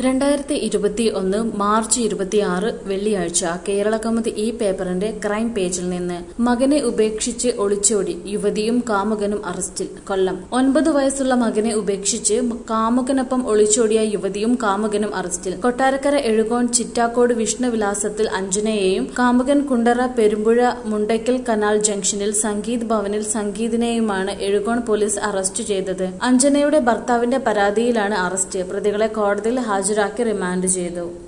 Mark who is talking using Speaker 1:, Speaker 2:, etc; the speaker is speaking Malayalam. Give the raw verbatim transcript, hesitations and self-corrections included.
Speaker 1: രണ്ടായിരത്തി ഇരുപത്തി ഒന്ന് മാർച്ച് ഇരുപത്തിയാറ് വെള്ളിയാഴ്ച കേരളകൗമുദി ഈ പേപ്പറിന്റെ ക്രൈം പേജിൽ നിന്ന് മകനെ ഉപേക്ഷിച്ച് ഒളിച്ചോടി യുവതിയും കാമുകനും അറസ്റ്റിൽ. കൊല്ലം. ഒൻപത് വയസ്സുള്ള മകനെ ഉപേക്ഷിച്ച് കാമുകനൊപ്പം ഒളിച്ചോടിയ യുവതിയും കാമുകനും അറസ്റ്റിൽ. കൊട്ടാരക്കര എഴുകോൺ ചിറ്റാക്കോട് വിഷ്ണുവിലാസത്തിൽ അഞ്ജനയെയും കാമുകൻ കുണ്ടറ പെരുമ്പുഴ മുണ്ടയ്ക്കൽ കനാൽ ജംഗ്ഷനിൽ സംഗീത് ഭവനിൽ സംഗീതിനെയുമാണ് എഴുകോൺ പോലീസ് അറസ്റ്റ് ചെയ്തത്. അഞ്ജനയുടെ ഭർത്താവിന്റെ പരാതിയിലാണ് അറസ്റ്റ്. പ്രതികളെ കോടതിയിൽ ഹാജരാക്കി റിമാൻഡ് ചെയ്തു.